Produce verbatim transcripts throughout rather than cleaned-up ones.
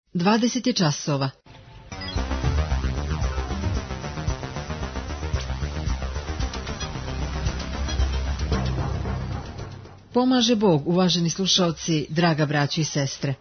dvadeset je časova. Pomaže Bog, uvaženi slušalci, draga braćo i sestre.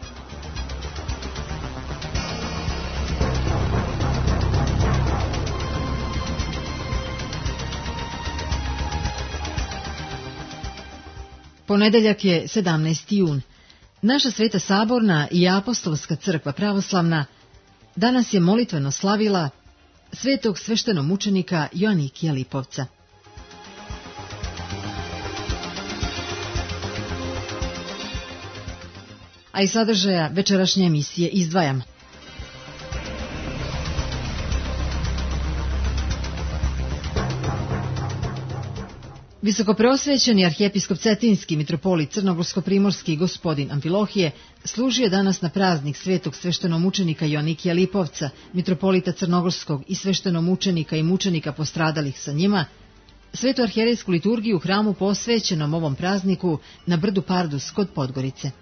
Ponedeljak je sedamnaesti jun. Naša Sveta Saborna i Apostolska crkva pravoslavna danas je molitveno slavila svetog sveštenomučenika Joanikija Lipovca. A iz sadržaja večerašnje emisije izdvajam. Visokopreosvećeni arhijepiskop Cetinski mitropolit Crnogorsko-primorski gospodin Amfilohije služio danas na praznik svetog sveštenomučenika Joanikija Lipovca, mitropolita Crnogorskog i sveštenomučenika i mučenika postradalih sa njima, svetu arhijerejsku liturgiju u hramu posvećenom ovom prazniku na brdu Pardus kod Podgorice.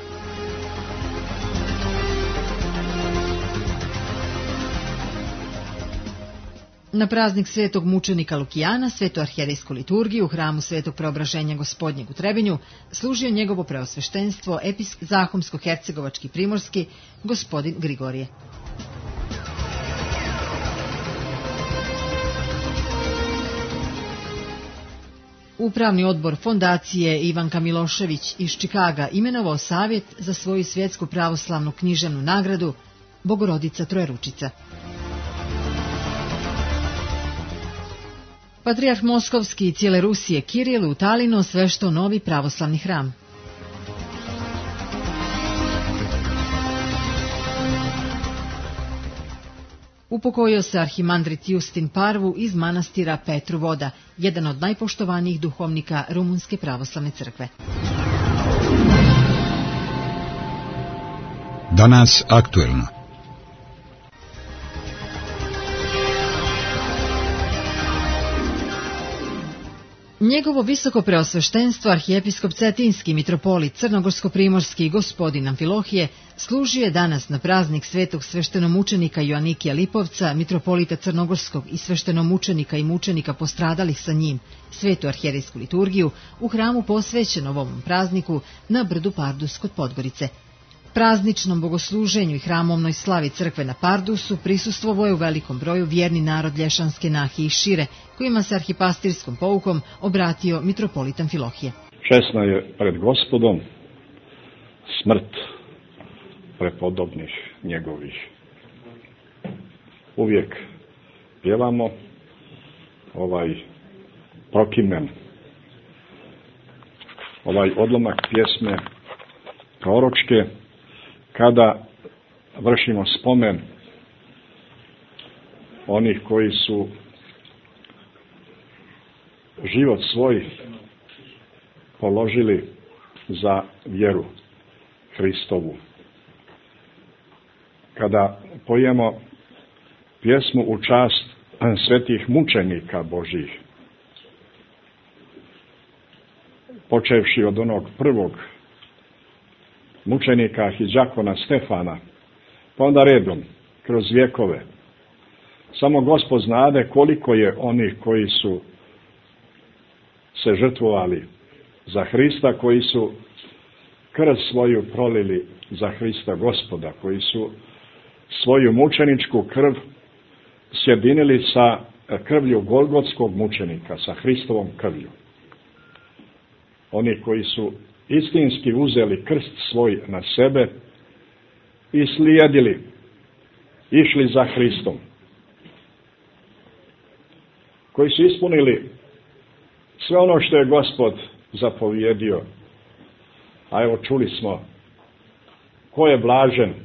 Na praznik svetog mučenika Lukijana, svetu arhijerejsku liturgiju u hramu svetog preobraženja Gospodnjeg u Trebinju služio njegovo preosveštenstvo episk Zahumsko-hercegovački primorski gospodin Grigorije. Upravni odbor fondacije Ivanka Milošević iz Čikaga imenovao savjet za svoju svjetsku pravoslavnu književnu nagradu Bogorodica Trojeručica. Patrijarh Moskovski i cijele Rusije Kiril u Talinu osveštao novi pravoslavni hram. Upokojio se arhimandrit Justin Parvu iz manastira Petru Voda, jedan od najpoštovanijih duhovnika Rumunske pravoslavne crkve. Danas aktuelno. Njegovo visoko preosveštenstvo arhijepiskop Cetinski mitropolit Crnogorsko-primorski gospodin Amfilohije služio je danas na praznik svetog sveštenomučenika Joanikija Lipovca, mitropolita Crnogorskog i sveštenomučenika i mučenika postradalih sa njim, svetu arhijerejsku liturgiju u hramu posvećenom ovom prazniku na brdu Pardus kod Podgorice. Prazničnom bogosluženju i hramovnoj slavi crkve na Pardusu prisustvovao je u velikom broju vjerni narod Lješanske nahije i šire, kojima se arhipastirskom poukom obratio mitropolit Amfilohije. Česna je pred Gospodom smrt prepodobnih njegovih. Uvijek pjevamo ovaj prokimen, ovaj odlomak pjesme proročke, kada vršimo spomen onih koji su život svoj položili za vjeru Hristovu. Kada pojemo pjesmu u čast svetih mučenika Božjih, počevši od onog prvog mučenika arhidžakona Stefana, pa onda redom, kroz vjekove. Samo Gospod znade koliko je onih koji su se žrtvovali za Hrista, koji su krv svoju prolili za Hrista Gospoda, koji su svoju mučeničku krv sjedinili sa krvlju Golgotskog mučenika, sa Hristovom krvlju. Oni koji su istinski uzeli krst svoj na sebe i slijedili, išli za Hristom, koji su ispunili sve ono što je Gospod zapovjedio. A evo čuli smo, ko je blažen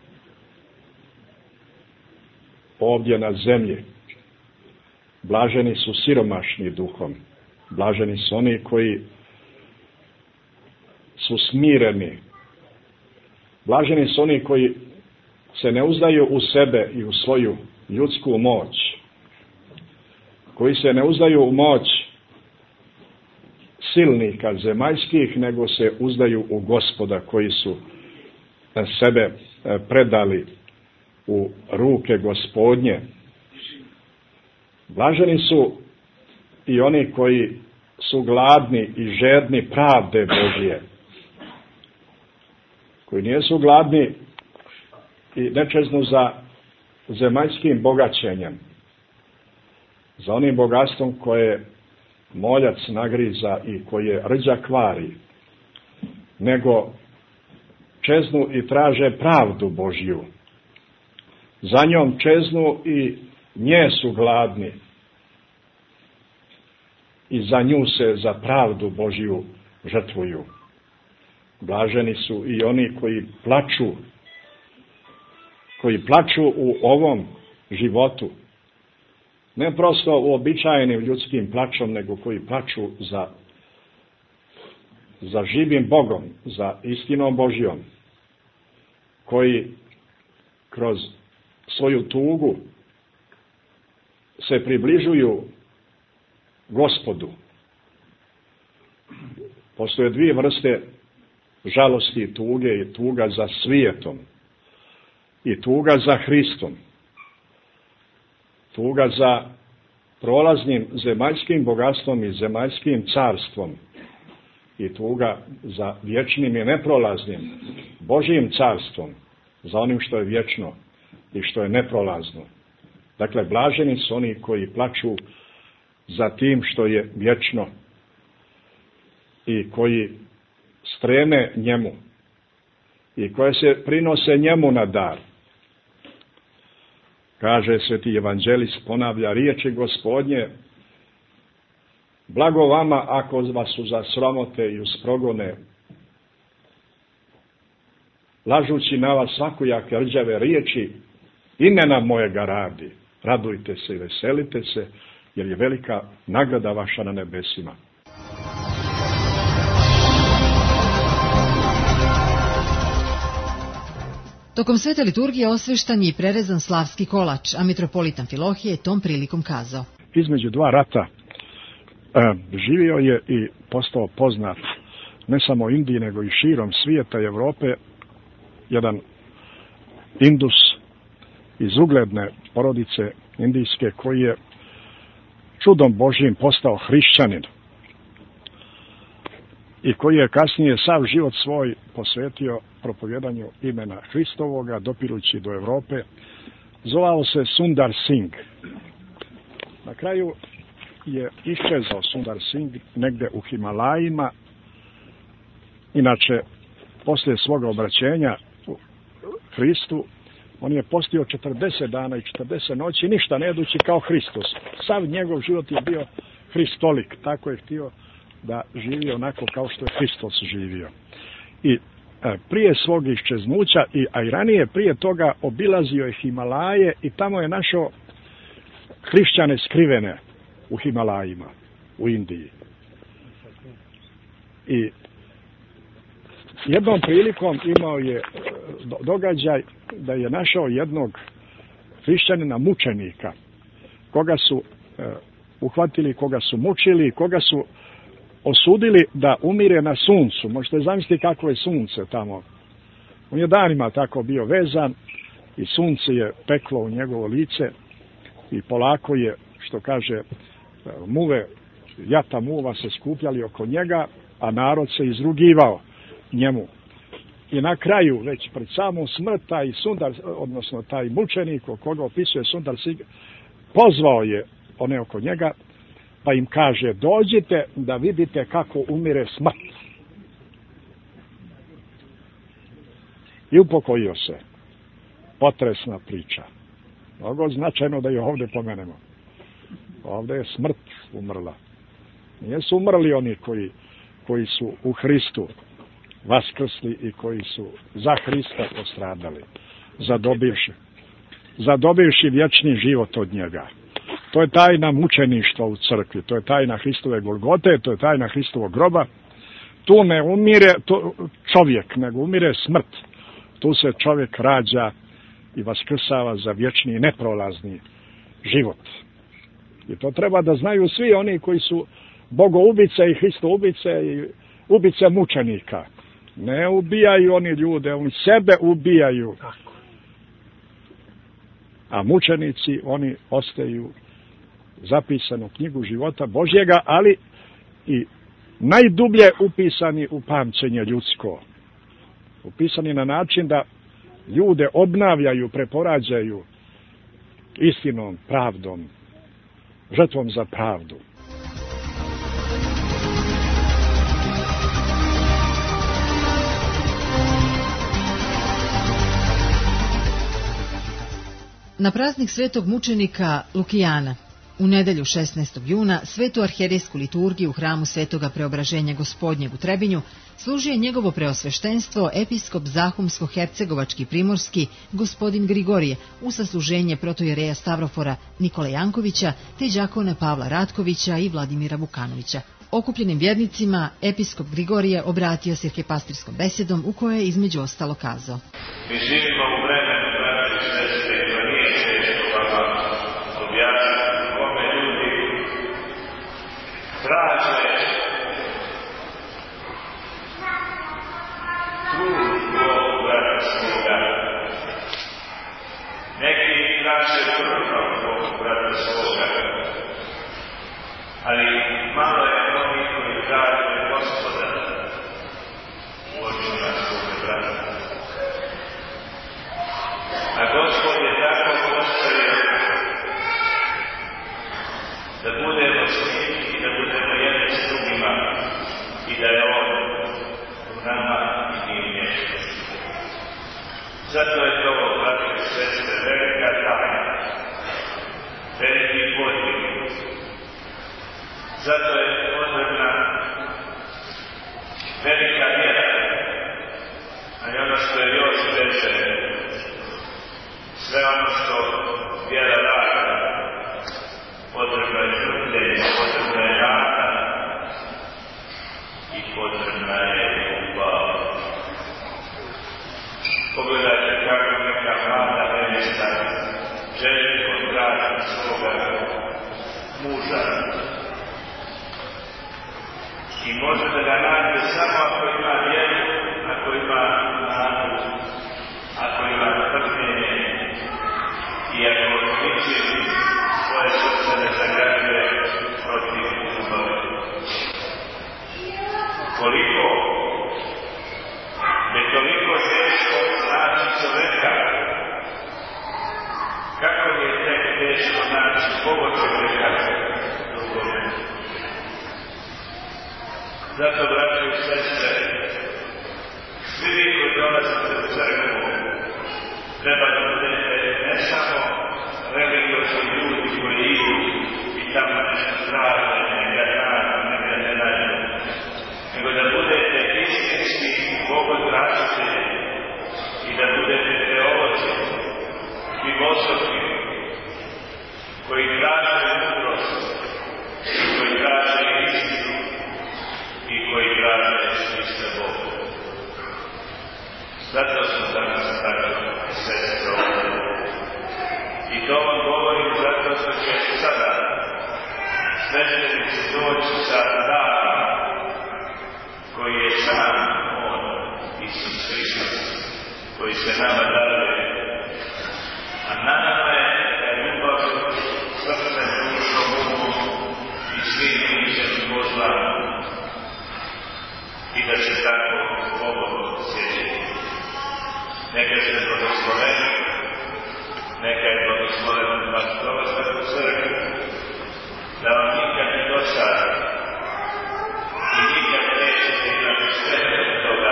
ovdje na zemlji? Blaženi su siromašni duhom, blaženi su oni koji su smireni. Blaženi su oni koji se ne uzdaju u sebe i u svoju ljudsku moć, koji se ne uzdaju u moć silnika zemaljskih, nego se uzdaju u Gospoda, koji su sebe predali u ruke Gospodnje. Blaženi su i oni koji su gladni i žedni pravde Božje, koji nisu gladni i ne čeznu za zemaljskim bogaćenjem, za onim bogatstvom koje moljac nagriza i koje rđa kvari, nego čeznu i traže pravdu Božju. Za njom čeznu i nje su gladni i za nju se za pravdu Božju žrtvuju. Blaženi su i oni koji plaču, koji plaču u ovom životu, ne prosto uobičajenim ljudskim plačom, nego koji plaču za, za živim Bogom, za istinom Božjom, koji kroz svoju tugu se približuju Gospodu. Postoje dvije vrste žalosti i tuge, i tuga za svijetom i tuga za Hristom. Tuga za prolaznim zemaljskim bogatstvom i zemaljskim carstvom i tuga za vječnim i neprolaznim Božjim carstvom, za onim što je vječno i što je neprolazno. Dakle, blaženi su oni koji plaču za tim što je vječno i koji streme njemu i koje se prinose njemu na dar. Kaže sveti evanđelist, ponavlja riječi Gospodnje: blago vama ako vas zasramote i usprogone, lažući na vas svakojake rđave riječi imena mojega radi. Radujte se i veselite se, jer je velika nagrada vaša na nebesima. Tokom svete liturgije osveštan je i prerezan slavski kolač, a mitropolit Amfilohije je tom prilikom kazao: između dva rata e, živio je i postao poznat ne samo u Indiji, nego i širom svijeta i Europe jedan Indus iz ugledne porodice indijske, koji je čudom Božjim postao hrišćanin i koji je kasnije sav život svoj posvetio propovjedanju imena Hristovoga, dopirući do Europe. Zvao se Sundar Singh. Na kraju je iščezao Sundar Singh negde u Himalajima. Inače, poslije svoga obraćenja Hristu, on je postio četrdeset dana i četrdeset noći, ništa ne jedući, kao Hristos. Sav njegov život je bio hristolik, tako je htio da živi onako kao što je Hristos živio. I e, prije svog iščeznuća, i, a i ranije prije toga, obilazio je Himalaje i tamo je našao hrišćane skrivene u Himalajima, u Indiji. I jednom prilikom imao je događaj da je našao jednog hrišćanina mučenika, koga su e, uhvatili, koga su mučili, koga su osudili da umire na suncu. Možete zamisliti kako je sunce tamo. On je danima tako bio vezan i sunce je peklo u njegovo lice i polako je, što kaže, muve, jata muva se skupljali oko njega, a narod se izrugivao njemu. I na kraju, već pred samom smrt, taj Sundar, odnosno taj mučenik, o koga opisuje Sundar Singh, pozvao je one oko njega, pa im kaže: dođite da vidite kako umire smrt. I upokojio se. Potresna priča. Mnogo značajno da je ovdje pomenemo. Ovdje je smrt umrla. Nisu umrli oni koji, koji su u Hristu vaskrsli i koji su za Hrista postradali, zadobivši, zadobivši vječni život od njega. To je tajna mučeništva u crkvi, to je tajna Hristove Golgote, to je tajna Hristovog groba. Tu ne umire to čovjek, nego umire smrt. Tu se čovjek rađa i vaskrsava za vječni i neprolazni život. I to treba da znaju svi oni koji su bogoubice i Hristoubice i ubice mučenika. Ne ubijaju oni ljude, oni sebe ubijaju. Tako. A mučenici, oni ostaju zapisani u knjigu života Božjega, ali i najdublje upisani u pamćenje ljudsko. Upisani na način da ljude obnavljaju, preporađaju istinom, pravdom, žrtvom za pravdu. Na praznik svetog mučenika Lukijana, u nedelju šesnaestog juna, svetu arhijerejsku liturgiju u hramu Svetoga Preobraženja Gospodnjeg u Trebinju služuje njegovo preosveštenstvo episkop Zahumsko-Hercegovački Primorski gospodin Grigorije u sasluženje protojereja Stavrofora Nikola Jankovića te đakona Pavla Ratkovića i Vladimira Vukanovića. Okupljenim vjernicima episkop Grigorije obratio se arhijepastirskom besedom u kojoj je između ostalo kazao: Mi živimo u vremenu, braći i sestre, i to nije teško vama objasniti kome ljudi traže trud Bogu brata svoga. Neki traže trudno Bogu brata svoga, ali malo je oni koji traže Gospoda u očima svoga brata. A Gospod je tako postavio da budemo s njim i da budemo jedni s drugima i da je on u nama i mi u njemu. Zato je to, braći i sestre, velika tajna, veliki podvig. Zato je potrebna velika vjera, a i ono što je još veće, sve ono što vjera rada, potrebna je trpljenje, potrebna je rada i potrebna je ljubav. Pogledajte kako neka mlada nevjesta želi potražiti svoga muža i može da ga nađe samo ako ima vjeru, ako ima nadu, ako ima trpljenje i ako tiče svoje srce da zagrađuje protiv ljubavi. Koliko je toliko teško naći čoveka, kako je tek teško naći Boga čoveka drugome. Zato, braći i sestre, svi vi koji dolazite u crkvu, treba da budete ne samo religiozni ljudi koji idu i tamo nešto traže, nekad nađu, nekad ne nađu, nego da budete istinski bogotražitelji i da budete teolozi, filozofi, koji traže mudrost, koji traže istinu i koji traže Hrista Boga. Zato sam danas tako sestre ovdje. I to vam govorim zato što će sada sveštenici doći sa darom koji je sam On, Isus Hristos, koji se nama daruje. A na nama je da je ljubav srcem, dušom, umom i svim bićem Božlama. I da se tako Bogom sjećati. Neka se blagosloveni, neka je blagosloven vaš dolazak u crkvu, da vam nikad ne dosada i nikad nećete imati štete od toga.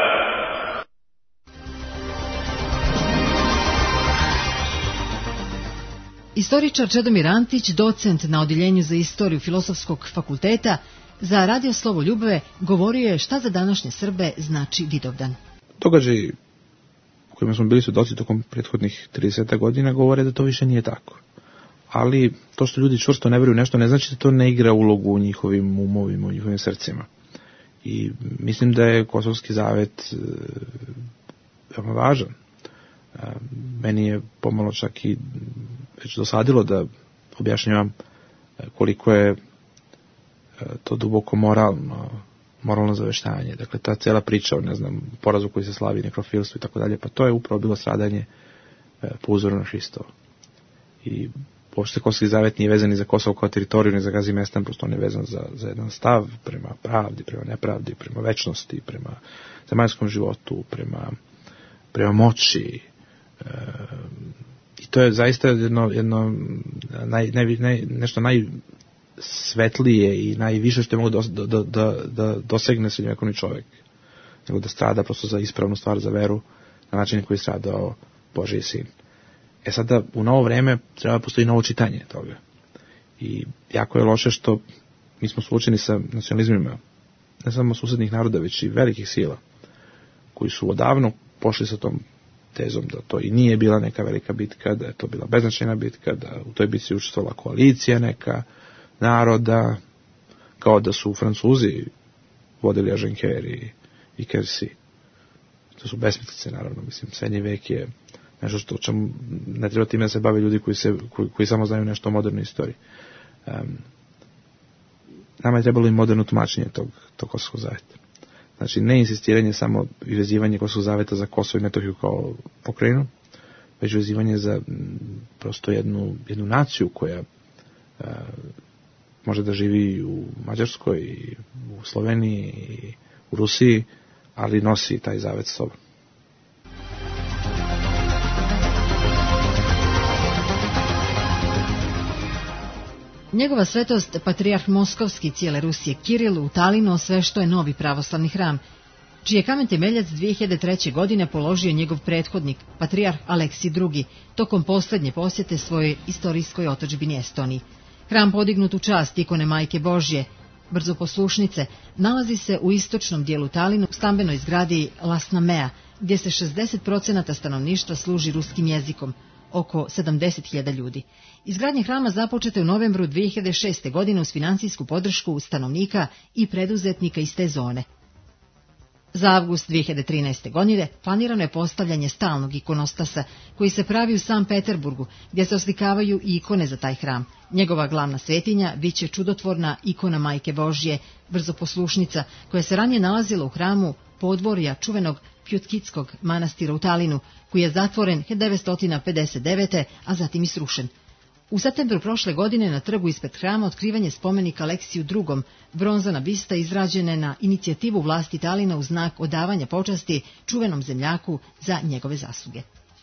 Istoričar Čedomir Antić, docent na Odjeljenju za istoriju Filozofskog fakulteta, za Radio Slovo Ljubave govorio je šta za današnje Srbe znači Vidovdan. Događaji kojima smo bili svedoci tokom prethodnih trideset godina govore da to više nije tako. Ali to što ljudi čvrsto ne veruju nešto ne znači da to ne igra ulogu u njihovim umovima, u njihovim srcima. I mislim da je Kosovski zavet veoma važan. Meni je pomalo čak i već dosadilo da objašnjavam koliko je to duboko moralno, moralno zaveštavanje. Dakle, ta cijela priča o, ne znam, porazu koji se slavi, nekrofilstvu i tako dalje, pa to je upravo bilo stradanje e, po uzoru na Hristova. I uopšte Kosovski zavet nije vezan ni za Kosovo kao teritoriju, ni za Gazimestan, prosto on je vezan za, za jedan stav prema pravdi, prema nepravdi, prema večnosti, prema zemaljskom životu, prema, prema moći. E, I to je zaista jedno, jedno naj, naj, naj, nešto najsvetlije i najviše što je mogu da, da, da, da dosegne srednjovekovni čovjek. Nego da strada prosto za ispravnu stvar, za veru, na način koji je stradao Božji sin. E sada, u novo vreme treba postoji novo čitanje toga. I jako je loše što mi smo suočeni sa nacionalizmima, ne samo susednih naroda, već i velikih sila, koji su odavno pošli sa tom tezom da to i nije bila neka velika bitka, da je to bila beznačajna bitka, da u toj bitci učestvovala koalicija neka naroda, kao da su Francuzi vodili Aženkeri i, i Kersi. To su besmislice, naravno. Mislim, srednji vek je nešto što, čemu ne treba time da se bave ljudi koji, se, koji, koji samo znaju nešto o modernoj istoriji. Um, nama je trebalo i moderno tumačenje tog, tog Kosovskog zaveta. Znači, ne insistiranje samo i vezivanje Kosovskog zaveta za Kosovo i Metohiju kao pokrajinu, već vezivanje za m, prosto jednu, jednu naciju koja uh, može da živi u Mađarskoj, i u Sloveniji, i u Rusiji, ali nosi taj zavet s sobom. Njegova svetost, patrijarh Moskovski cijele Rusije Kiril u Talinu osveštao je novi pravoslavni hram, čiji je kamen temeljac dvije hiljade treće. godine položio njegov prethodnik, patrijarh Aleksij drugi, tokom posljednje posjete svojoj istorijskoj otadžbini Estoniji. Hram podignut u čast ikone Majke Božje, brzoposlušnice, nalazi se u istočnom dijelu Talinu, u stambenoj zgradi Lasnamea, gdje se šezdeset posto stanovništva služi ruskim jezikom, oko sedamdeset hiljada ljudi. Izgradnja hrama započeta u novembru dvije hiljade šeste. godine uz financijsku podršku stanovnika i preduzetnika iz te zone. Za avgust dvije hiljade trinaeste. godine planirano je postavljanje stalnog ikonostasa koji se pravi u Sankt Peterburgu, gdje se oslikavaju i ikone za taj hram. Njegova glavna svetinja biće čudotvorna ikona Majke Božje, brzoposlušnica, koja se ranije nalazila u hramu podvorja čuvenog Pjutkitskog manastira u Talinu, koji je zatvoren hiljadu devetsto pedeset devete. a zatim i srušen. U septembru prošle godine na trgu ispred hrama otkrivanje spomenika Aleksiju drugom, bronzana bista izrađene na inicijativu vlasti Talina u znak odavanja počasti čuvenom zemljaku za njegove zasluge.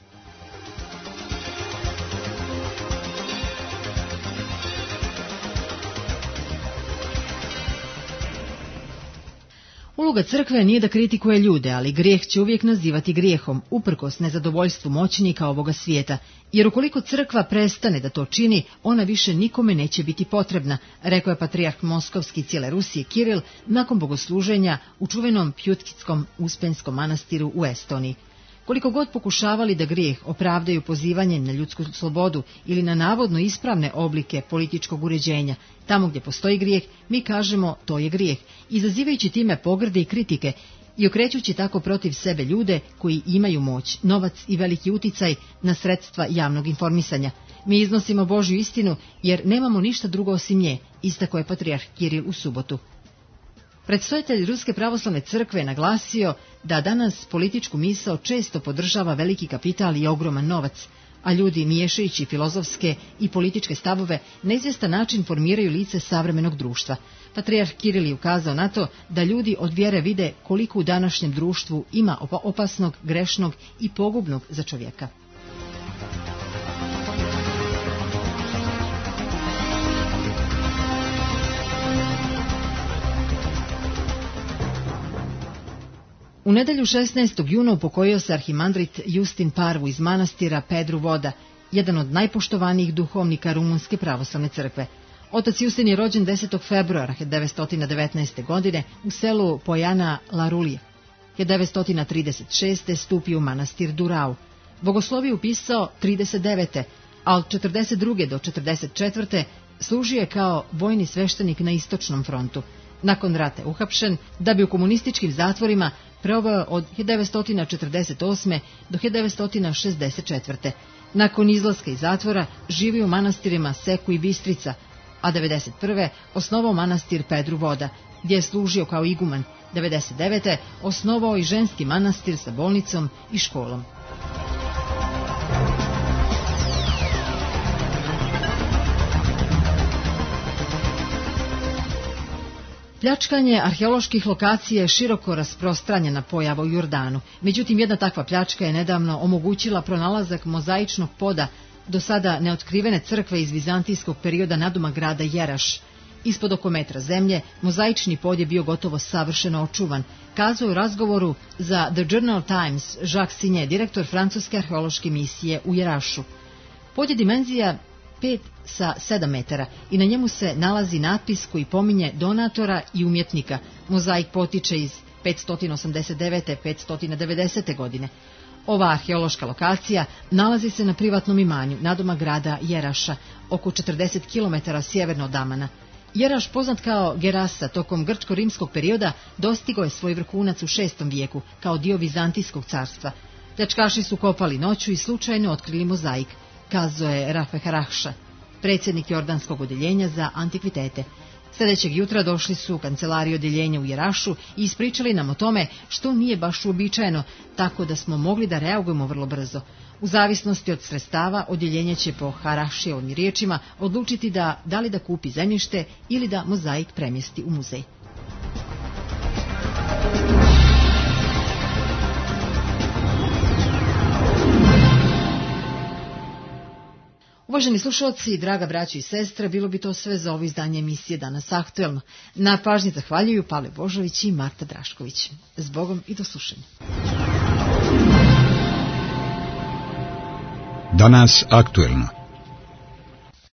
Uloga crkve nije da kritikuje ljude, ali grijeh će uvijek nazivati grijehom, uprkos nezadovoljstvu moćnika ovoga svijeta, jer ukoliko crkva prestane da to čini, ona više nikome neće biti potrebna, rekao je patrijarh Moskovski cijele Rusije Kiril nakon bogosluženja u čuvenom Pjutkitskom uspenskom manastiru u Estoniji. Koliko god pokušavali da grijeh opravdaju pozivanjem na ljudsku slobodu ili na navodno ispravne oblike političkog uređenja, tamo gdje postoji grijeh, mi kažemo to je grijeh, izazivajući time pogrde i kritike i okrećući tako protiv sebe ljude koji imaju moć, novac i veliki uticaj na sredstva javnog informisanja. Mi iznosimo Božju istinu jer nemamo ništa drugo osim nje, istakao je patrijarh Kiril u subotu. Predstojitelj Ruske pravoslavne crkve je naglasio da danas političku misao često podržava veliki kapital i ogroman novac, a ljudi, miješajući filozofske i političke stavove, na izvjestan način formiraju lice savremenog društva. Patrijarh Kiril je ukazao na to da ljudi od vjere vide koliko u današnjem društvu ima opasnog, grešnog i pogubnog za čovjeka. U nedjelju šesnaestog juna upokojio se arhimandrit Justin Parvu iz manastira Pedru Voda, jedan od najpoštovanijih duhovnika Rumunske pravoslavne crkve. Otac Justin je rođen desetog februara hiljadu devetsto devetnaeste. godine u selu Pojana Larulije. hiljadu devetsto trideset šeste. stupio u manastir Durau. Bogosloviju upisao trideset devete. a od četrdeset druge do četrdeset četvrte. služio je kao vojni sveštenik na istočnom frontu. Nakon rata uhapšen, da bi u komunističkim zatvorima proveo od hiljadu devetsto četrdeset osme. do hiljadu devetsto šezdeset četvrte. Nakon izlaska iz zatvora živio u manastirima Seku i Bistrica, a devedeset prve. osnovao manastir Pedru Voda, gdje je služio kao iguman. devedeset devete. osnovao i ženski manastir sa bolnicom i školom. Pljačkanje arheoloških lokacija je široko rasprostranjena pojava u Jordanu. Međutim, jedna takva pljačka je nedavno omogućila pronalazak mozaičnog poda do sada neotkrivene crkve iz vizantijskog perioda nadomak grada Jeraš. Ispod oko metra zemlje mozaični pod je bio gotovo savršeno očuvan, kazao je u razgovoru za The Journal Times Jacques Signet, direktor francuske arheološke misije u Jerašu. Pod je dimenzija pet sa sedam metara i na njemu se nalazi natpis koji pominje donatora i umjetnika. Mozaik potiče iz petsto osamdeset devete do petsto devedesete. godine. Ova arheološka lokacija nalazi se na privatnom imanju nadomak grada Jeraša, oko četrdeset kilometara sjeverno od Amana. Jeraš, poznat kao Gerasa, tokom grčko-rimskog perioda dostigao je svoj vrhunac u šestom vijeku kao dio Vizantijskog carstva. Pljačkaši su kopali noću i slučajno otkrili mozaik, kazao je Rafe Harahša, predsjednik Jordanskog odjeljenja za antikvitete. Sljedećeg jutra došli su u kancelariju odjeljenja u Jerašu i ispričali nam o tome što nije baš uobičajeno, tako da smo mogli da reagujemo vrlo brzo. U zavisnosti od sredstava, odjeljenje će po Harahšijevim riječima odlučiti da, da li da kupi zemljište ili da mozaik premjesti u muzej. Uvaženi slušalci, draga braćo i sestre, bilo bi to sve za ovo izdanje emisije Danas aktuelno. Na pažnji zahvaljuju Pavle Božović i Marta Drašković. Zbogom i do slušanja. Danas aktuelno.